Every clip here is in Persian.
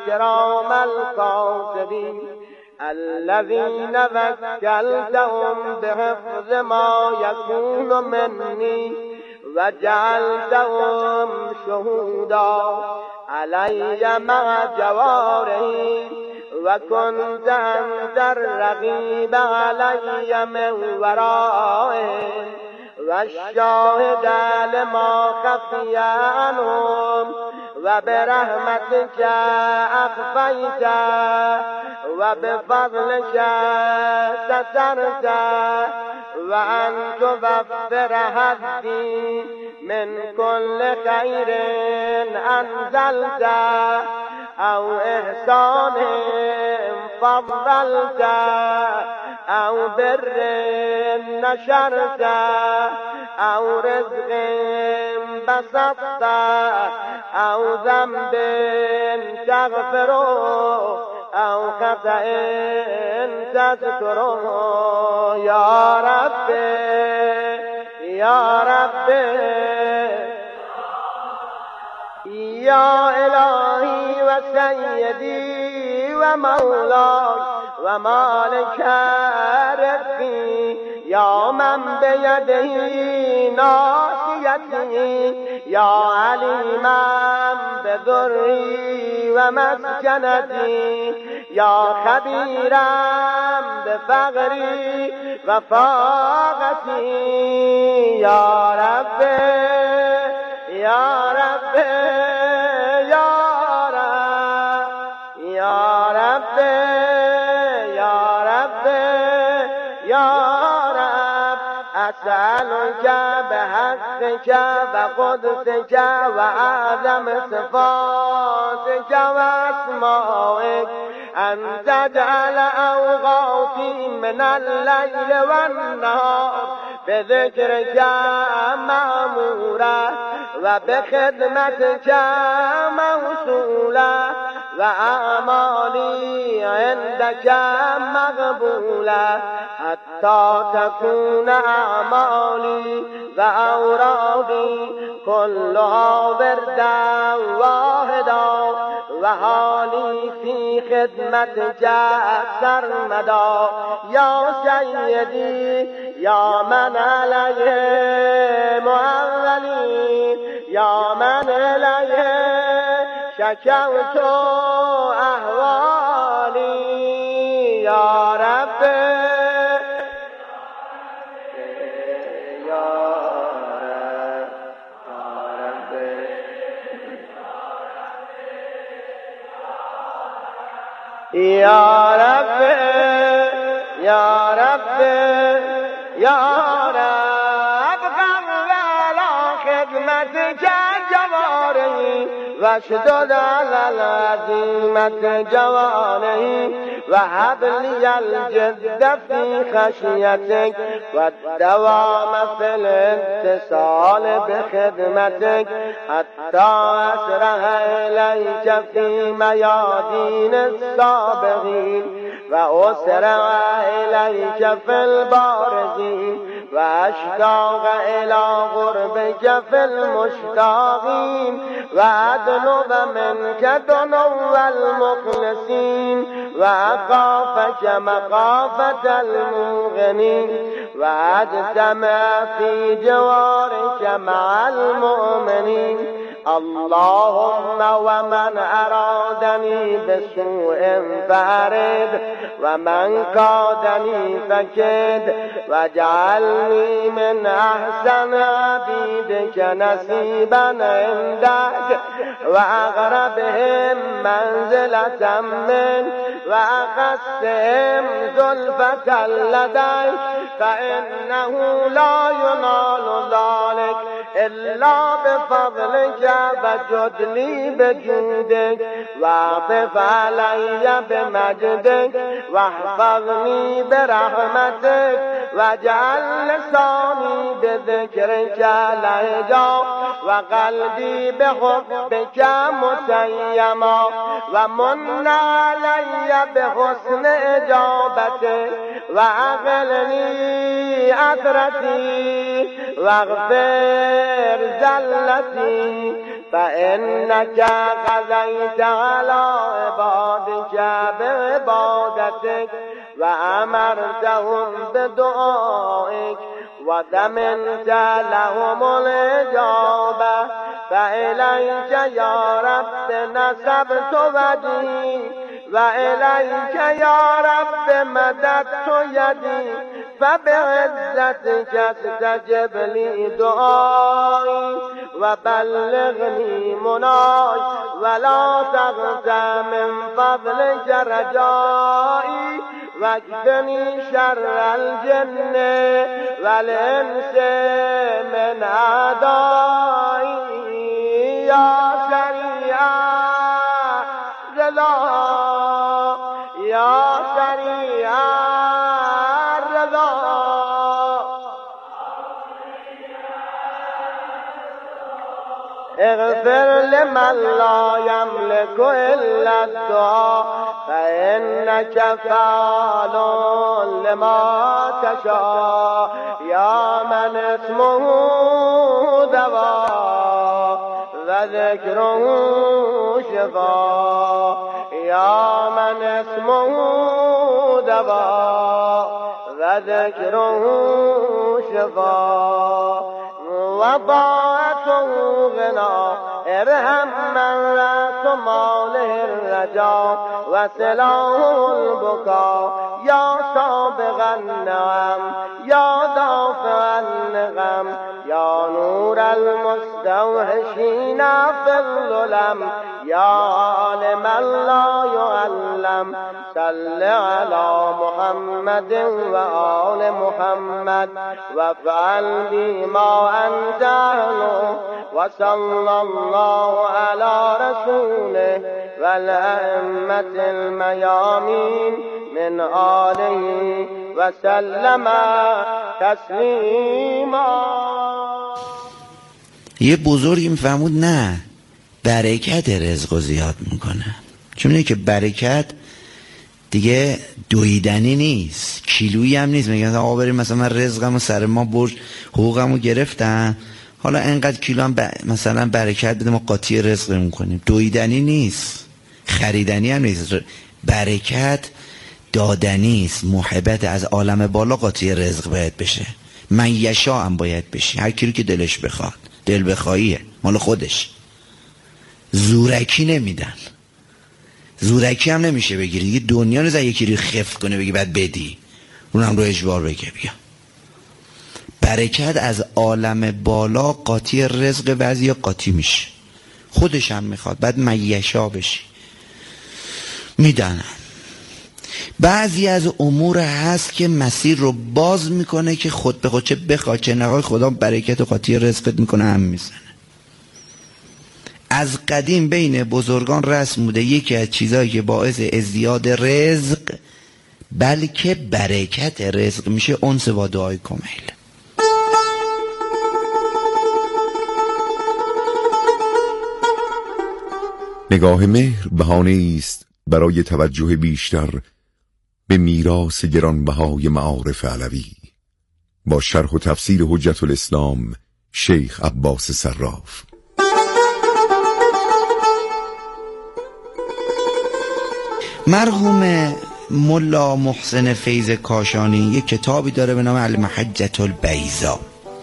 الكرام الكاتبين الذين وكلتهم بحفظ ما يكون مني وجعلتهم شهودا علي مع جوارحي وكنت أنت الرقيب علي من ورائهم والشاهد لما خفي عنهم وبرحمتك أخفيت وبفضلك سترت وأن توفر حدي من كل خير أنزلت أو إحسان فضلت أو بر نشرت أو رزق بسطت أو ذنب تغفره أو خطأ تذكره يا ربي يا ربي يا إلهي وسيدي ومولاي ومالك ربي يا من بيده ناصيتي يا عليما بذري ومسكنتي يا خبيرا بفقري وفاقتي يا ربي يا ربي يا رب يا ربي يا ربي يا رب أسألك بحقك وقدسك وأعظم صفاتك وأسمائك أن تجعل أوقاتي من الليل والنهار بذكرك مأمورا وبخدمتك موصولا وأعمالي عندك مقبولا حتى تكون أعمالي وأورادي كلها وردا واحدا وحالي في خدمتك سرمدا يا سيدي يا من عليه معولي يا من عليه شكوت أهوالي يا ربي يا ربي يا ربي يا رب قبل خدمتك جوارحي واشدد على العزيمة جوانحي وهب لي الجد في خشيتك والدوام في الاتصال بخدمتك حتى أسرع إليك في ميادين السابقين وأسرع إليك في البارزين وأشتاق إلى غربك في المشتاقين وأدنو منك دنو المخلصين وأخافك مخافة المغنين وأجتمع في جوارك مع المؤمنين اللهم ومن أرادني بسوء فأرد ومن كادني فكد واجعلني من أحسن عبيدك نصيبا عندك وأقربهم منزلة من وأخسهم زلفة لديك فإنه لا ينال ذلك إلا بفضلك فجد لي بجودك واعطف علي بمجدك واحفظني برحمتك واجعل لساني بذكرك لهجا وقلبي بحبك متيما ومن علي بحسن إجابتك وأغلني أثرتي واغفر زلتي فإنك قضيت على عبادك به عبادتك وأمرتهم بدعائك وضمنت لهم الإجابة فإليك يا رب نسبت وجهي وإليك يا رب مددت يدي فبعزتك استجب لي دعائي وبلغني مناي ولا تغتى من فضلك رجائي واكفني شر الجن والإنس من أعدائي يا سريع الرضا يا سريع الرضا اغفر لمن لا يملك إلا الدعاء فإنك فعال لما تشاء يا من اسمه دواء وذكره شفاء يا من اسمه دواء وذكره شفاء وطاعته غنى ارحم من رأس ماله الرجاء وسلاه البكاء يا سابق النعم يا دافع النغم يا نور المستوحشين في الظلم يا عالما لا يعلم صل على محمد وآل محمد وافعل بما أنت أهله وصلى الله على رسوله والأئمة الميامين من آله وسلم تسلیما. یه بزرگی میفهمود نه برکت رزق رو زیاد میکنه، چون اینه که برکت دیگه دویدنی نیست، کیلویی هم نیست. میگن آقا بریم مثلا من رزقم و سر ما برج حقوقم رو گرفتن، حالا انقدر کیلو هم مثلا برکت بده ما قاطی رزق میکنیم. دویدنی نیست، خریدنی هم نیست. برکت دادنی است. محبت از عالم بالا قاطی رزق باید بشه. من یشا هم باید بشه، هر کی رو که دلش بخواد. دل بخواهیه مال خودش. زورکی نمیدن، زورکی هم نمیشه بگیری دیگه. دنیا رو یکی رو خفت کنه بگی بعد بدی، اونم رو اجبار بگه بیا. برکت از عالم بالا قاطی رزق بعضی قاطی میشه، خودش هم میخواد بعد میشا بشی میدن. بعضی از امور هست که مسیر رو باز میکنه که خود به خود چه بخواد چه نخواد خدا برکت و قاطی رزقت میکنه هم میزنه. از قدیم بین بزرگان رسم بوده یکی از چیزایی که باعث ازدیاد رزق بلکه برکت رزق میشه انس با دعای کمیل. نگاه مهر بهانه است برای توجه بیشتر به میراث گرانبهای معارف علوی با شرح و تفسیر حجت الاسلام شیخ عباس صراف. مرحوم ملا محسن فیض کاشانی یک کتابی داره به نام المحجة البیضاء.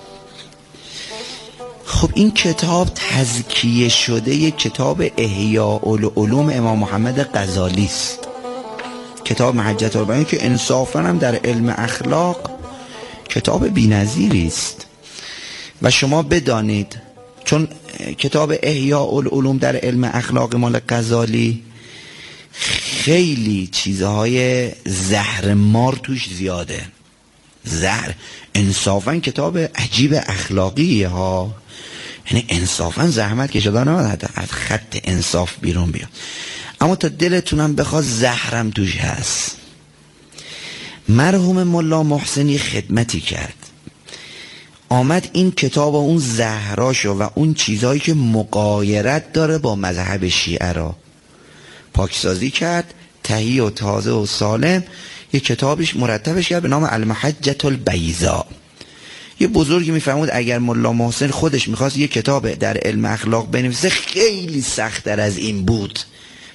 خب این کتاب تزکیه شده یک کتاب احیاء العلوم امام محمد غزالی است. کتاب محجة البیضاء که انصافا هم در علم اخلاق کتاب بی‌نظیری است و شما بدانید چون کتاب احیاء العلوم در علم اخلاق مال غزالی خیلی چیزهای زهر مار توش زیاده. زهر انصافا کتاب عجیب اخلاقیه ها، یعنی انصافا زحمت کشیدن نمیاد از خط انصاف بیرون بیاد، اما تا دلتونم بخواد زهرم توش هست. مرحوم ملا محسنی خدمتی کرد، آمد این کتاب و اون زهراشو و اون چیزهایی که مغایرت داره با مذهب شیعه را پاکسازی کرد، تهیه و تازه و سالم یک کتابش مرتبش کرد به نام المحجة البیضاء. یه بزرگی میفرمود اگر ملا محسن خودش میخواست یه کتاب در علم اخلاق بنویسه خیلی سخت‌تر از این بود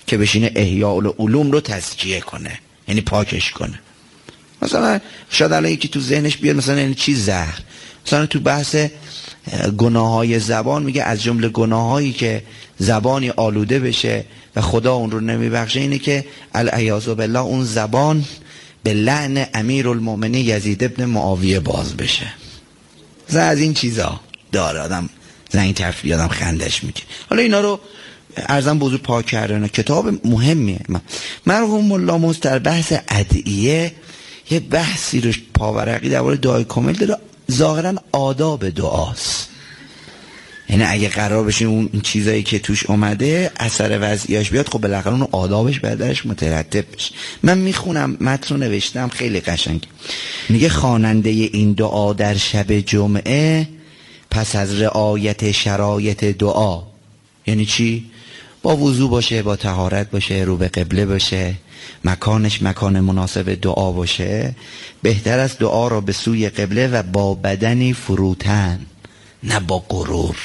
که بشینه احیاء العلوم رو تزکیه کنه، یعنی پاکش کنه. مثلا شاید الان یکی تو ذهنش بیاد مثلا یعنی چی زهر، مثلا تو بحث گناههای زبان میگه از جمله گناهایی که زبانی آلوده بشه و خدا اون رو نمیبخشه اینه که العیاذ بالله اون زبان به لعن امیرالمؤمنین یزید ابن معاویه باز بشه. از این چیزا داره آدم زنگ تفریح آدم خندش میگه. حالا اینا رو ارزم بزرگ پاک کردن کتاب مهمیه. مرحوم ملا موسی در بحث ادعیه یه بحثی رو پاورقی درباره دعای کامل داره، ظاهرا آداب دعاست. یعنی اگه قرار بشه اون چیزایی که توش اومده اثر وضعیاش بیاد، خب بالاخره اون آدابش بعدش مترتب بشه. من میخونم متن رو نوشتم خیلی قشنگ. میگه خواننده این دعا در شب جمعه پس از رعایت شرایط دعا، یعنی چی؟ با وضو باشه، با طهارت باشه، رو به قبله باشه، مکانش مکان مناسب دعا باشه، بهتر از دعا را به سوی قبله و با بدنی فروتن، نه با غرور.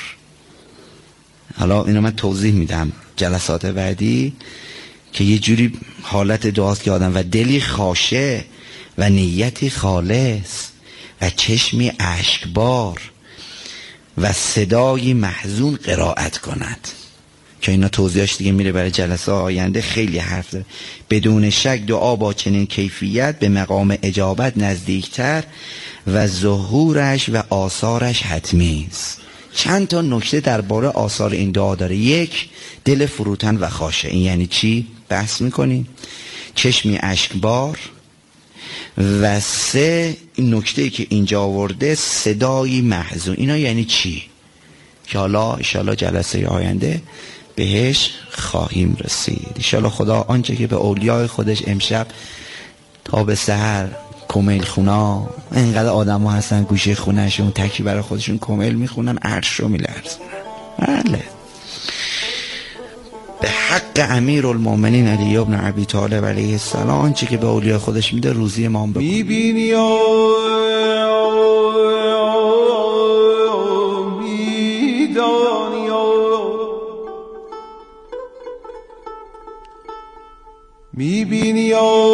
حالا اینو من توضیح میدم جلسات بعدی که یه جوری حالت دعاست که آدم و دلی خاشع و نیتی خالص و چشمی اشکبار و صدایی محزون قرائت کند، که اینا توضیحش دیگه میره برای جلسه آینده، خیلی حرف داره. بدون شک دعا با چنین کیفیت به مقام اجابت نزدیکتر و ظهورش و آثارش حتمی است. چند تا نکته درباره آثار این دعا داره. یک، دل فروتن و خاشع. این یعنی چی؟ بحث میکنیم. چشمی اشکبار. و سه، این نکته‌ای که اینجا آورده، صدایی محزون. اینا یعنی چی؟ که حالا انشاءالله جلسه آینده بهش خواهیم رسید. انشاءالله خدا آنچه که به اولیای خودش امشب تا به سحر کمیل خونا، اینقدر آدم ها هستن گوشه خونهشون تکی برای خودشون کمیل میخونن، عرش رو میلرزن. بله، به حق امیرالمؤمنین علی ابن ابی طالب علیه السلام آنچه که به اولیای خودش میده روزی امام بکنه. میبینی میبینی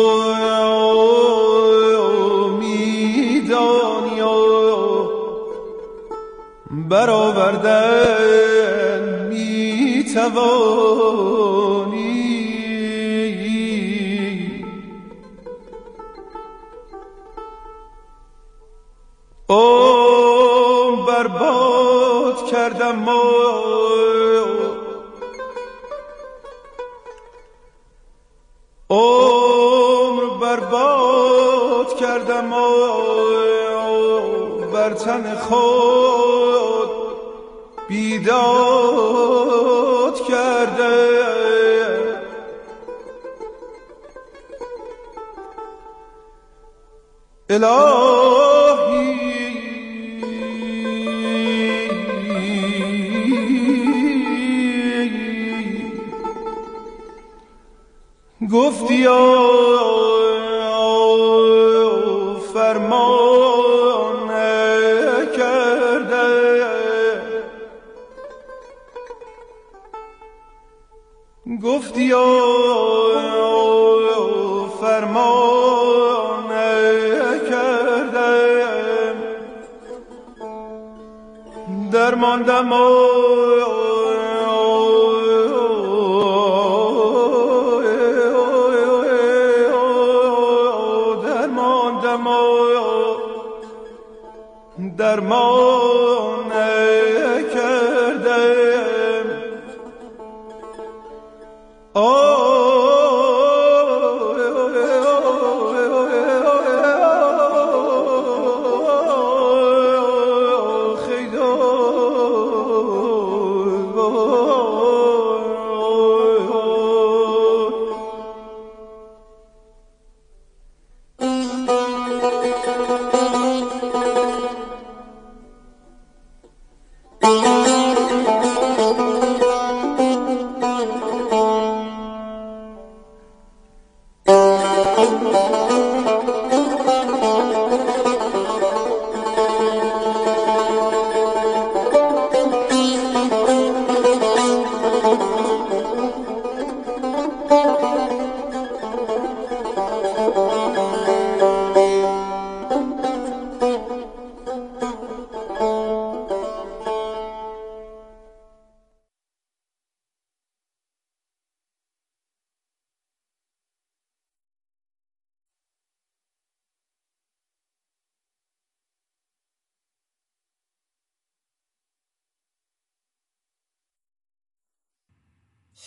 میدانی برآوردن میتوانی، برباد کردم برباد کردم بر تن خود بیداد کرده، الهی گفتی فرمان کرده، گفتی فرمان کرده، درماندم درمان کردم،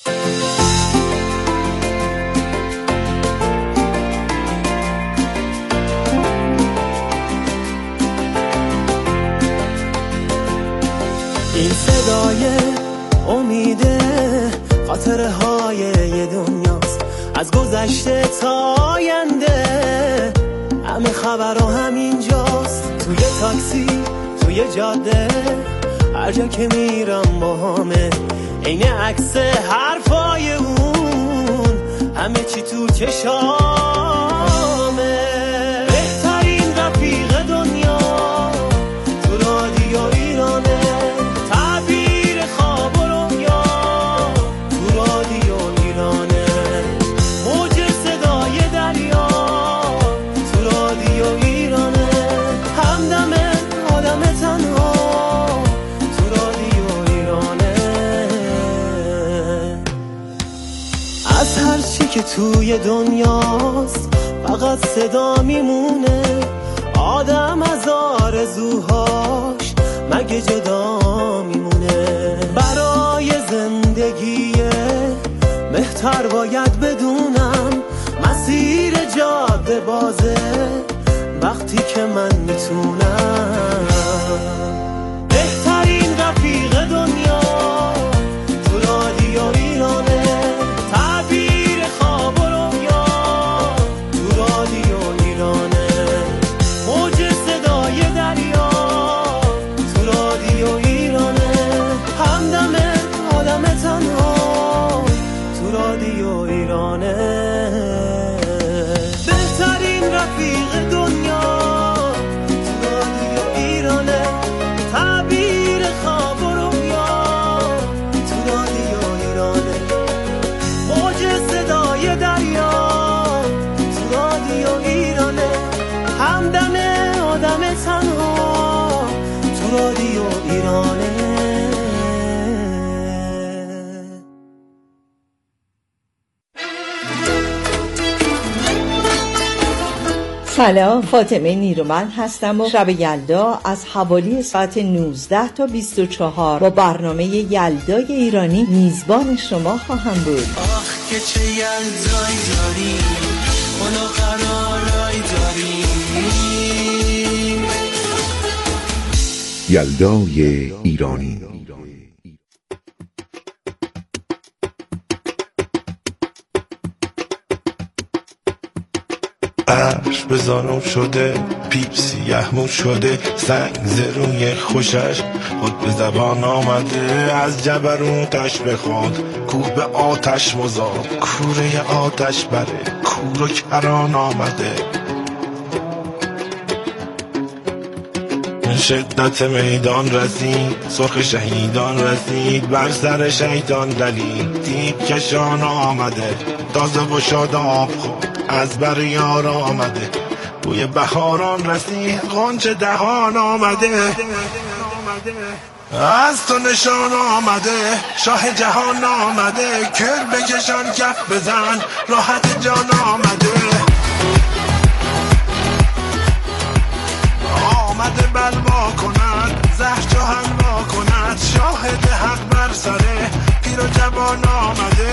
این صدای امیده خاطره های یه دنیاست، از گذشته تا آینده همه خبرها همینجاست. توی تاکسی، توی جاده، هر جا که میرم با همه عین عکس حرفای اون، همه چی تو چشامه. بهترین رفیق دنیا تو رادیو ایرانه، تعبیر خواب و رویا تو رادیو ایرانه، موج صدای دریا تو رادیو ایرانه، همدم آدم تنها تو رادیو ایرانه. از هر چی که توی دنیاست فقط صدا میمونه، آدم از آرزوهاش مگه جدا میمونه. برای زندگی بهتر باید بدونم مسیر جاده بازه وقتی که من میتونم. بهترین رفیق دنیا تو رادیو ایرانه، تعبیر خواب و رویا تو رادیو ایرانه، موج صدای دریا تو رادیو ایرانه، همدم آدم تنها تو رادیو ایرانه. بهترین رفیق دنیا تو رادیو ایرانه، تعبیر خواب و رویا تو رادیو ایرانه، موج صدای دریا تو رادیو ایرانه، همدم آدم تنها تو رادیو ایرانه. سلام، فاطمه نیرومند هستم و شب یلدا از حوالی ساعت 19 تا 24 با برنامه یلدای ایرانی میزبان شما خواهم بود. آخ که چه یلدایی داریم، اونو قرارایی داریم. یلدای ایرانی. عرش به زانو شده، پیپ سیه‌مو شده، سنگ زروی خوشش خود به زبان آمده. از جبروتش بخواد کوه به آتش مزاد، کوره آتش بره کور و کران آمده. شدت میدان رسید، سرخ شهیدان رسید، بر سر شیطان دلید، دیب کشان آمده. تازه و شاداب خود از بر یار آمده، بوی بهاران رسید، غنچه دهان آمده. از تو نشان آمده، شاه جهان آمده، کر بکشان کف بزن، راحت جان آمده. آمده بلوا کند، زهر چو حلوا کند، شاهد حق بر سره پیر و جوان آمده.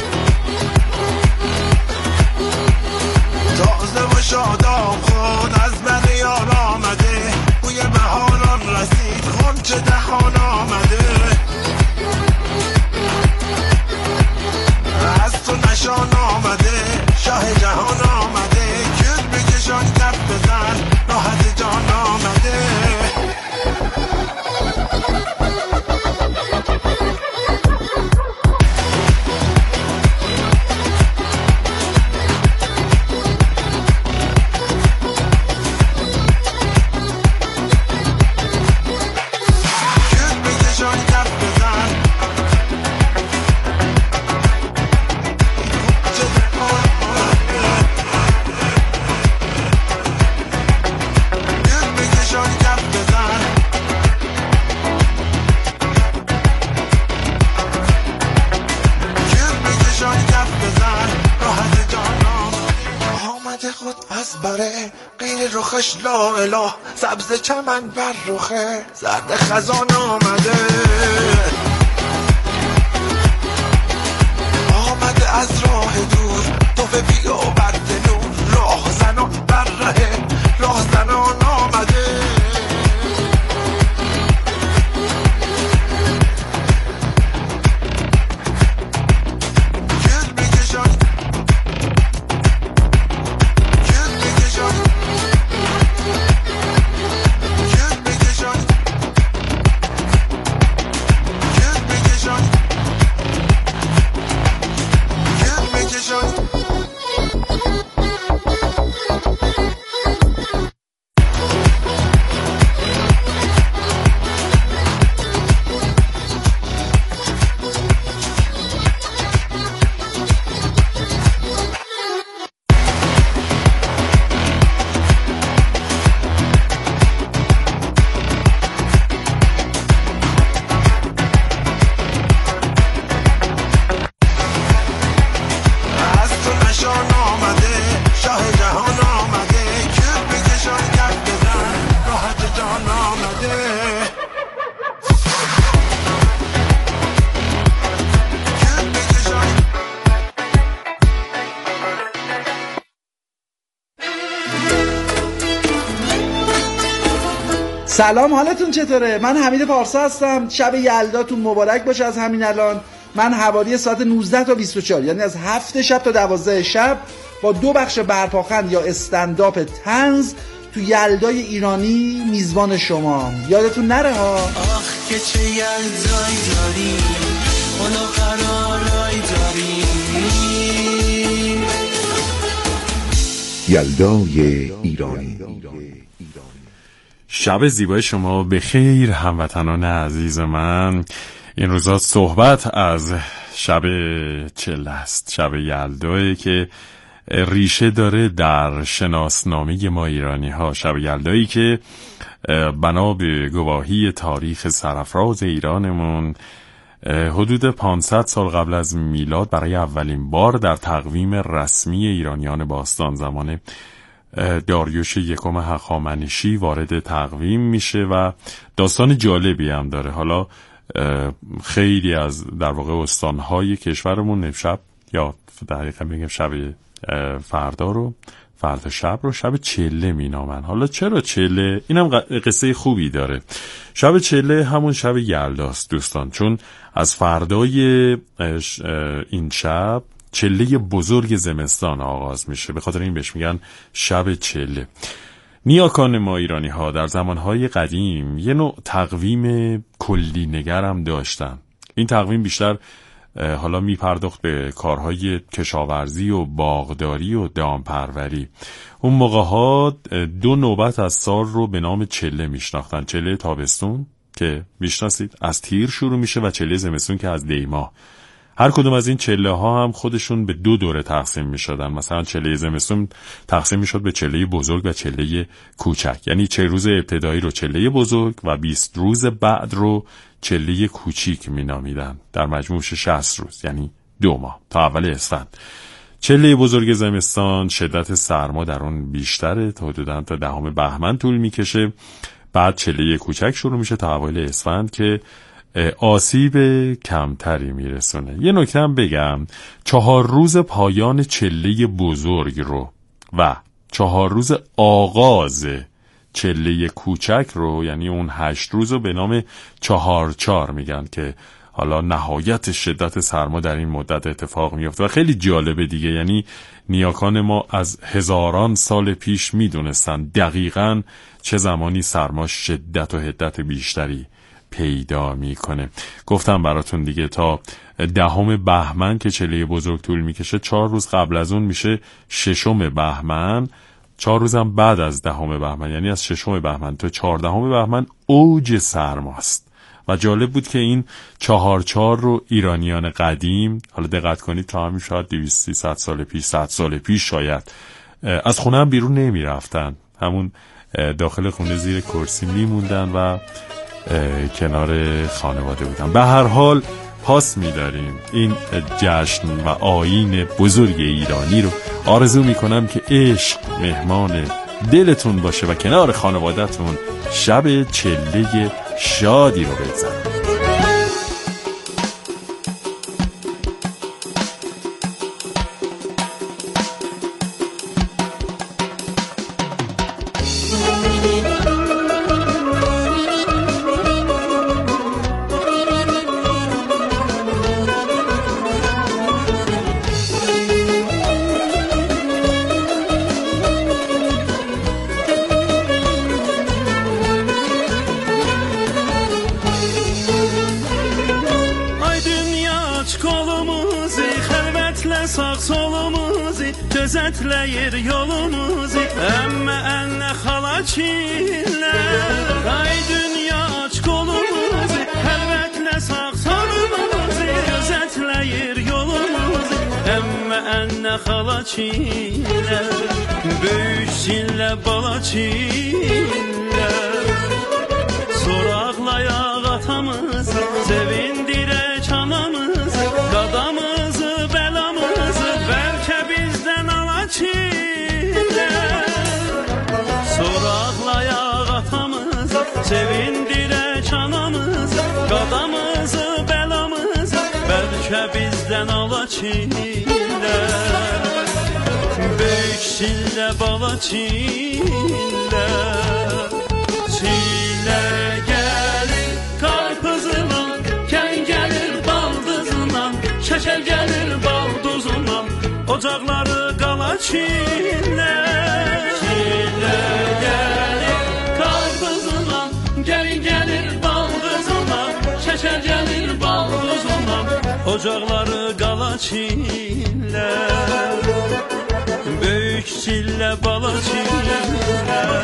تازه و شاداب خود از بر یار آمده، بوی بهاران رسید، غنچه دهان آمده. از تو نشان آمده، شاه جهان آمده، کل بکشان کف بزن، راحت جان آمده. رخش لا اله، سبز چمن بر رخه، زرد خزان آمده. از راه دور تو به بیا و برد نور راه زن و بر ره راه زنان آمده سلام، حالتون چطوره؟ من حمید پارسا هستم. شب یلداتون مبارک باشه. از همین الان من حوالی ساعت 19 تا 24 یعنی از 7 شب تا 12 شب با 2 بخش برپاخند یا استنداپ طنز تو یلدای ایرانی میزبان شما. یادتون نره ها. آخ که چه یلدایی داریم اونو قرارایی داریم. یلدای ایرانی. شب زیبای شما به خیر هموطنان عزیز من. این روزا صحبت از شب چله است، شب یلدایی که ریشه داره در شناسنامه ما ایرانی ها. شب یلدایی که بنا به گواهی تاریخ سرافراز ایرانمون حدود 500 سال قبل از میلاد برای اولین بار در تقویم رسمی ایرانیان باستان زمان داریوش یکم هخامنشی وارد تقویم میشه و داستان جالبی هم داره. حالا خیلی از در واقع استانهای کشورمون امشب یا دقیقا بگم شب فردا رو فردا شب رو شب چله مینامن. حالا چرا چله؟ اینم قصه خوبی داره. شب چله همون شب یلداست دوستان، چون از فردای این شب چله بزرگ زمستان آغاز میشه، به خاطر این بهش میگن شب چله. نیاکان ما ایرانی ها در زمانهای قدیم یه نوع تقویم کلی نگرم داشتن. این تقویم بیشتر حالا میپرداخت به کارهای کشاورزی و باغداری و دامپروری. اون موقع ها 2 نوبت از سال رو به نام چله میشناختن. چله تابستون که میشناسید از تیر شروع میشه و چله زمستون که از دیماه. هر کدوم از این چله ها هم خودشون به 2 دوره تقسیم می شدن. مثلا چله زمستون تقسیم می شد به چله بزرگ و چله کوچک، یعنی 40 روز ابتدایی رو چله بزرگ و 20 روز بعد رو چله کوچیک می نامیدن. در مجموع 60 روز یعنی 2 ماه تا اول اسفند. چله بزرگ زمستان شدت سرما در اون بیشتره، حدوداً تا 10 بهمن طول می کشه. بعد چله کوچک شروع میشه تا اوایل اسفند که آسیب کمتری میرسونه. یه نکته هم بگم، 4 روز پایان چله بزرگ رو و 4 روز آغاز چله کوچک رو، یعنی اون 8 روز رو به نام 4 میگن که حالا نهایت شدت سرما در این مدت اتفاق میفته و خیلی جالبه دیگه. یعنی نیاکان ما از هزاران سال پیش میدونستن دقیقاً چه زمانی سرما شدت و حدت بیشتری پیدا میکنه. گفتم براتون دیگه تا 10 بهمن که چله بزرگ طول میکشه، 4 روز قبل از اون میشه 6 بهمن، 4 روزم بعد از 10 بهمن، یعنی از 6 بهمن تا 14 بهمن اوج سرماست. و جالب بود که این 4 رو ایرانیان قدیم، حالا دقت کنید تا همین شاید 200-300 سال پیش، 100 سال پیش شاید، از خونه هم بیرون نمی رفتن، همون داخل خونه زیر کرسی میموندن و کنار خانواده بودن. به هر حال پاس می‌داریم این جشن و آیین بزرگ ایرانی رو. آرزو میکنم که عشق مهمان دلتون باشه و کنار خانواده‌تون شب چله شادی رو بگذرونید. gözetleyir yolumuzu. Emme enne halaçiller, ay dünya aç kolumuzu, helvetle saksanımızı gözetleyir yolumuzu. Emme enne halaçiller, büyük çille balaçiller. Sorakla atamızı, sevindirek anamızı, qadamızı, belamızı, belki bizden alaçiller. Sorakla atamızı, sevindirek anamızı, qadamızı, belamızı, belki bizden alaçiller. Büyük çille balaçiller. Çile gelir karpuzundan, ken gelir baldızından, şeker gelir balduzundan, ocakları qala çiller. Çile gelir karpuzundan, gelin gelir baldızından, şeker gelir balduzundan, ocakları qala çiller. Büyük çille bala çiller.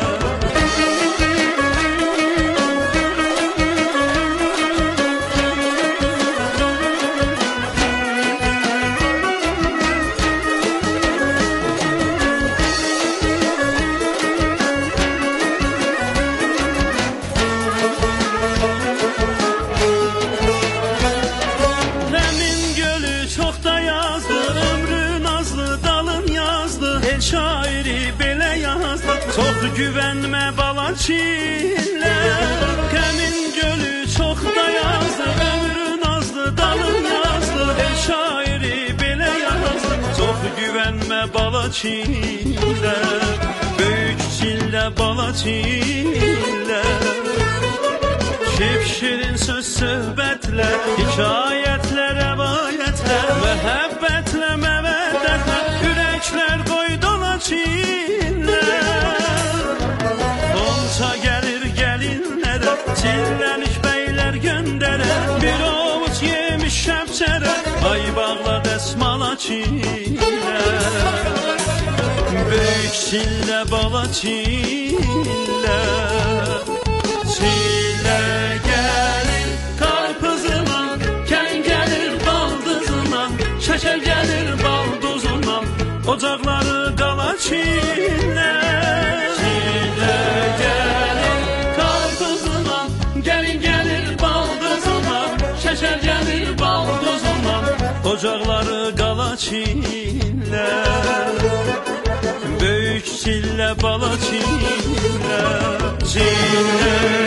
Çok güvenme balaçiller, Kemin gölü çok da yazdı, ömrün azdı, dalın yazdı, el şairi bile yazdı. Çok güvenme balaçiller, büyük çille balaçiller. Şipşirin söz söhbetle, hikayetle, revayetler, mehabbetle, meveddetle, yürekler koy dolaçiller. Konça gelir gelinlere, çillenik beyler göndere, bir avuç yemiş şepçere, ay bağla desmala çiller. Büyük çille bala çiller. Çille gelir karpuzundan, ken gelir baldızından, şeker gelir balduzundan, ocakları qala çiller. Çille gelir karpuzundan, gelin gelir baldızundan, şeker gelir balduzundan, ocakları qala çiller. Büyük çille bala çiller. Çille